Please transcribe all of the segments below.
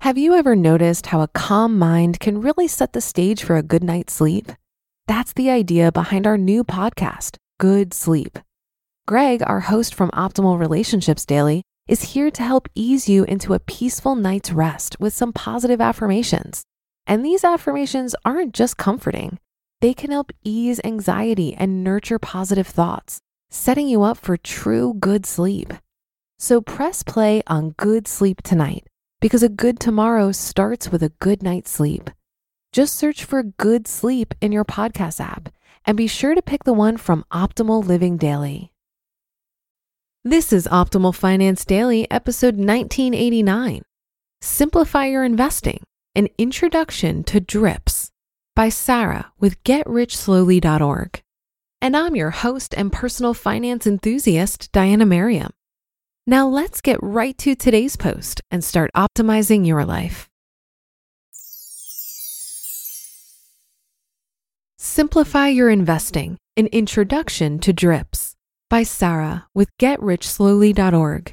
Have you ever noticed how a calm mind can really set the stage for a good night's sleep? That's the idea behind our new podcast, Good Sleep. Greg, our host from Optimal Relationships Daily, is here to help ease you into a peaceful night's rest with some positive affirmations. And these affirmations aren't just comforting. They can help ease anxiety and nurture positive thoughts, setting you up for true good sleep. So press play on Good Sleep tonight, because a good tomorrow starts with a good night's sleep. Just search for Good Sleep in your podcast app and be sure to pick the one from Optimal Living Daily. This is Optimal Finance Daily, episode 1989. Simplify Your Investing, an Introduction to DRIPs by Sarah with GetRichSlowly.org. And I'm your host and personal finance enthusiast, Diana Merriam. Now let's get right to today's post and start optimizing your life. Simplify Your Investing, an Introduction to DRIPs by Sarah with GetRichSlowly.org.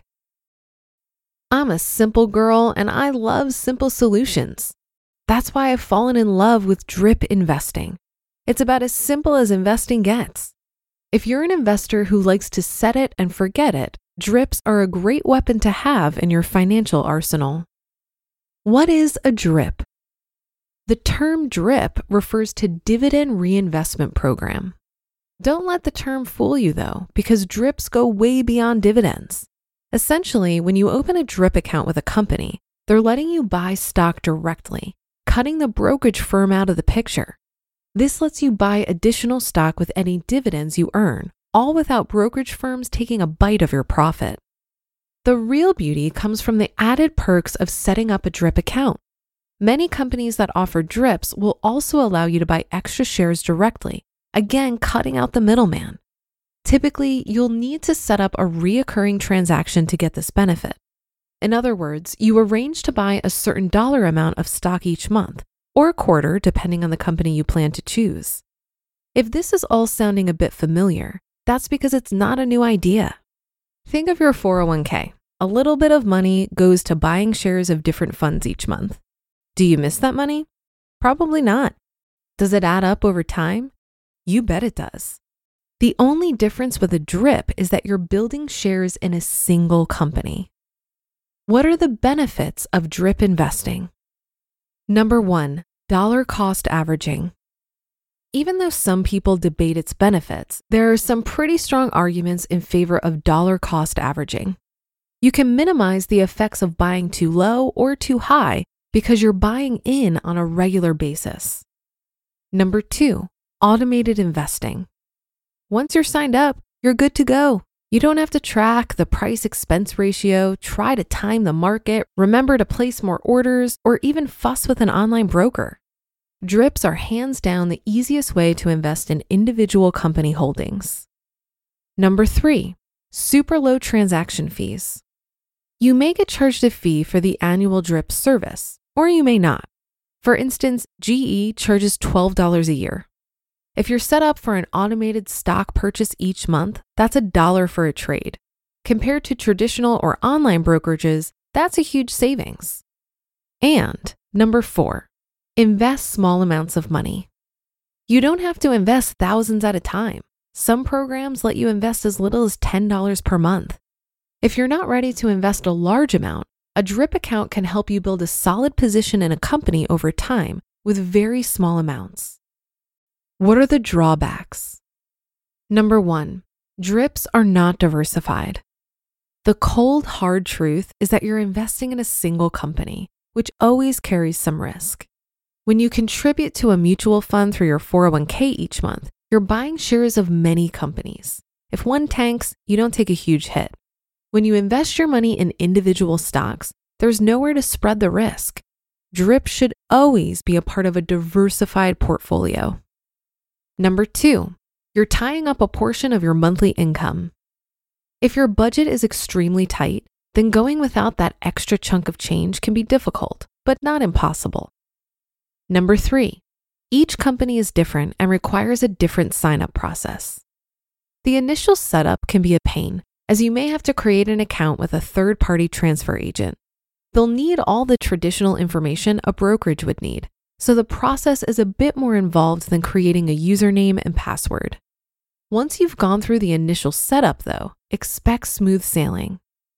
I'm a simple girl and I love simple solutions. That's why I've fallen in love with DRIP investing. It's about as simple as investing gets. If you're an investor who likes to set it and forget it, DRIPs are a great weapon to have in your financial arsenal. What is a DRIP? The term DRIP refers to Dividend Reinvestment Program. Don't let the term fool you though, because DRIPs go way beyond dividends. Essentially, when you open a DRIP account with a company, they're letting you buy stock directly, cutting the brokerage firm out of the picture. This lets you buy additional stock with any dividends you earn, all without brokerage firms taking a bite of your profit. The real beauty comes from the added perks of setting up a DRIP account. Many companies that offer DRIPs will also allow you to buy extra shares directly, again cutting out the middleman. Typically, you'll need to set up a reoccurring transaction to get this benefit. In other words, you arrange to buy a certain dollar amount of stock each month, or a quarter depending on the company you plan to choose. If this is all sounding a bit familiar, that's because it's not a new idea. Think of your 401k. A little bit of money goes to buying shares of different funds each month. Do you miss that money? Probably not. Does it add up over time? You bet it does. The only difference with a DRIP is that you're building shares in a single company. What are the benefits of DRIP investing? Number 1, dollar cost averaging. Even though some people debate its benefits, there are some pretty strong arguments in favor of dollar cost averaging. You can minimize the effects of buying too low or too high because you're buying in on a regular basis. Number 2, automated investing. Once you're signed up, you're good to go. You don't have to track the price-expense ratio, try to time the market, remember to place more orders, or even fuss with an online broker. DRIPs are hands down the easiest way to invest in individual company holdings. Number 3, super low transaction fees. You may get charged a fee for the annual DRIP service, or you may not. For instance, GE charges $12 a year. If you're set up for an automated stock purchase each month, that's $1 for a trade. Compared to traditional or online brokerages, that's a huge savings. And number 4, invest small amounts of money. You don't have to invest thousands at a time. Some programs let you invest as little as $10 per month. If you're not ready to invest a large amount, a DRIP account can help you build a solid position in a company over time with very small amounts. What are the drawbacks? Number 1, DRIPs are not diversified. The cold, hard truth is that you're investing in a single company, which always carries some risk. When you contribute to a mutual fund through your 401k each month, you're buying shares of many companies. If one tanks, you don't take a huge hit. When you invest your money in individual stocks, there's nowhere to spread the risk. DRIP should always be a part of a diversified portfolio. Number 2, you're tying up a portion of your monthly income. If your budget is extremely tight, then going without that extra chunk of change can be difficult, but not impossible. Number 3, each company is different and requires a different sign-up process. The initial setup can be a pain, as you may have to create an account with a third-party transfer agent. They'll need all the traditional information a brokerage would need, so the process is a bit more involved than creating a username and password. Once you've gone through the initial setup, though, expect smooth sailing.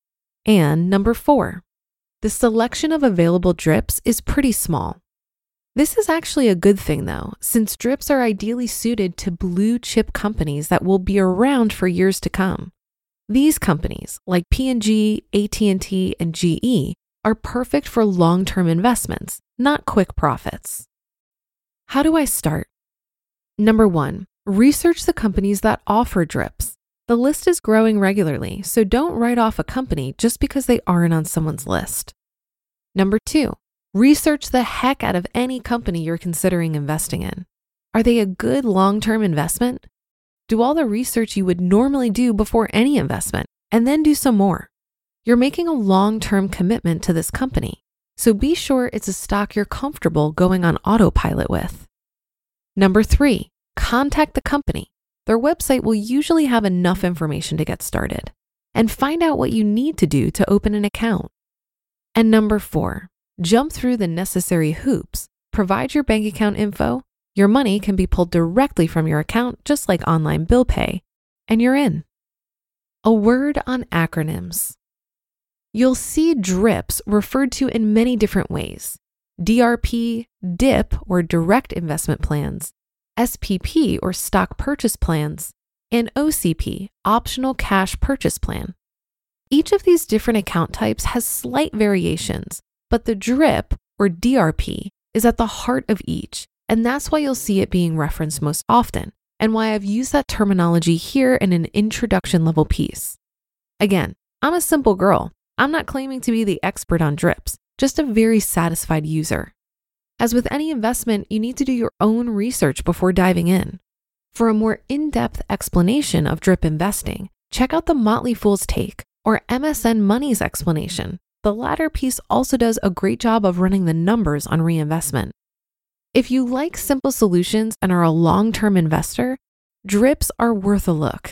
And number 4, the selection of available drips is pretty small. This is actually a good thing though, since drips are ideally suited to blue chip companies that will be around for years to come. These companies, like P&G, AT&T, and GE, are perfect for long-term investments, not quick profits. How do I start? Number 1, research the companies that offer drips. The list is growing regularly, so don't write off a company just because they aren't on someone's list. Number 2, research the heck out of any company you're considering investing in. Are they a good long-term investment? Do all the research you would normally do before any investment, and then do some more. You're making a long-term commitment to this company, so be sure it's a stock you're comfortable going on autopilot with. Number 3, contact the company. Their website will usually have enough information to get started, and find out what you need to do to open an account. And number 4, jump through the necessary hoops, provide your bank account info, your money can be pulled directly from your account just like online bill pay, and you're in. A word on acronyms. You'll see DRIPs referred to in many different ways. DRP, DIP or direct investment plans, SPP or stock purchase plans, and OCP, optional cash purchase plan. Each of these different account types has slight variations, but the DRIP or DRP is at the heart of each, and that's why you'll see it being referenced most often, and why I've used that terminology here in an introduction level piece. Again, I'm a simple girl. I'm not claiming to be the expert on DRIPs, just a very satisfied user. As with any investment, you need to do your own research before diving in. For a more in-depth explanation of DRIP investing, check out the Motley Fool's Take or MSN Money's explanation. The latter piece also does a great job of running the numbers on reinvestment. If you like simple solutions and are a long-term investor, DRIPs are worth a look.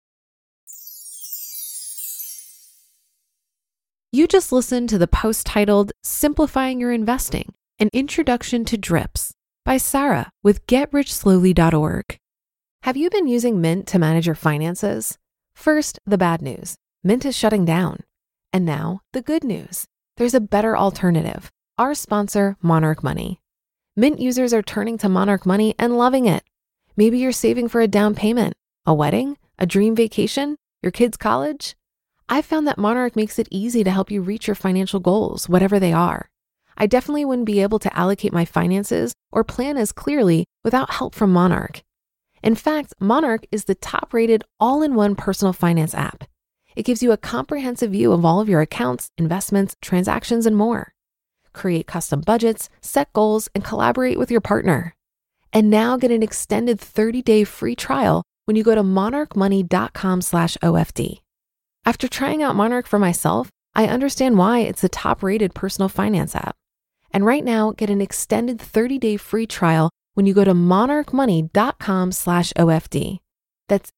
You just listened to the post titled Simplifying Your Investing, an Introduction to DRIPs by Sarah with GetRichSlowly.org. Have you been using Mint to manage your finances? First, the bad news. Mint is shutting down. And now, the good news. There's a better alternative. Our sponsor, Monarch Money. Mint users are turning to Monarch Money and loving it. Maybe you're saving for a down payment, a wedding, a dream vacation, your kids' college. I found that Monarch makes it easy to help you reach your financial goals, whatever they are. I definitely wouldn't be able to allocate my finances or plan as clearly without help from Monarch. In fact, Monarch is the top-rated all-in-one personal finance app. It gives you a comprehensive view of all of your accounts, investments, transactions, and more. Create custom budgets, set goals, and collaborate with your partner. And now get an extended 30-day free trial when you go to monarchmoney.com/OFD. After trying out Monarch for myself, I understand why it's the top-rated personal finance app. And right now, get an extended 30-day free trial when you go to monarchmoney.com/OFD. That's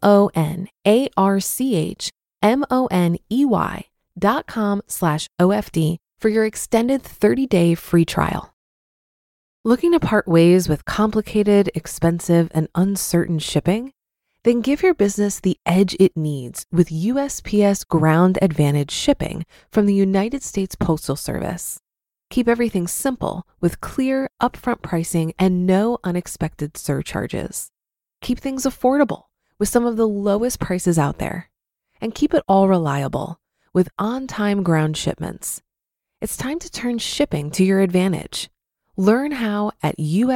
monarchmoney.com/OFD for your extended 30-day free trial. Looking to part ways with complicated, expensive, and uncertain shipping? Then give your business the edge it needs with USPS Ground Advantage shipping from the United States Postal Service. Keep everything simple with clear, upfront pricing and no unexpected surcharges. Keep things affordable with some of the lowest prices out there. And keep it all reliable with on-time ground shipments. It's time to turn shipping to your advantage. Learn how at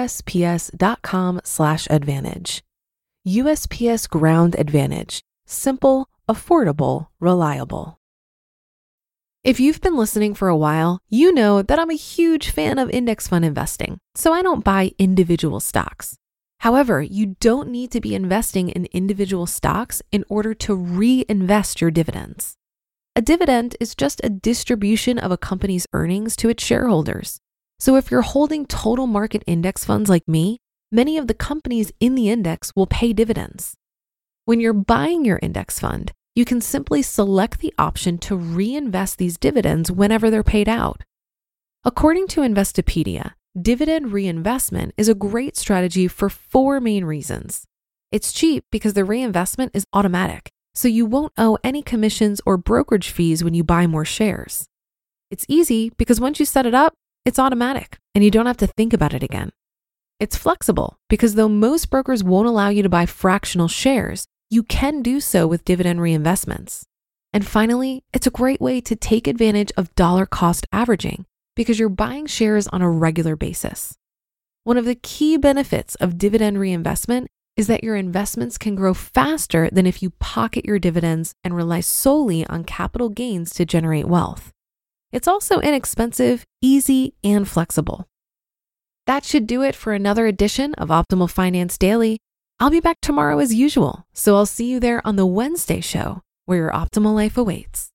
USPS.com/advantage. USPS Ground Advantage. Simple, affordable, reliable. If you've been listening for a while, you know that I'm a huge fan of index fund investing, so I don't buy individual stocks. However, you don't need to be investing in individual stocks in order to reinvest your dividends. A dividend is just a distribution of a company's earnings to its shareholders. So if you're holding total market index funds like me, many of the companies in the index will pay dividends. When you're buying your index fund, you can simply select the option to reinvest these dividends whenever they're paid out. According to Investopedia, dividend reinvestment is a great strategy for 4 main reasons. It's cheap because the reinvestment is automatic, so you won't owe any commissions or brokerage fees when you buy more shares. It's easy because once you set it up, it's automatic and you don't have to think about it again. It's flexible because though most brokers won't allow you to buy fractional shares, you can do so with dividend reinvestments. And finally, it's a great way to take advantage of dollar cost averaging because you're buying shares on a regular basis. One of the key benefits of dividend reinvestment is that your investments can grow faster than if you pocket your dividends and rely solely on capital gains to generate wealth. It's also inexpensive, easy, and flexible. That should do it for another edition of Optimal Finance Daily. I'll be back tomorrow as usual, so I'll see you there on the Wednesday show where your optimal life awaits.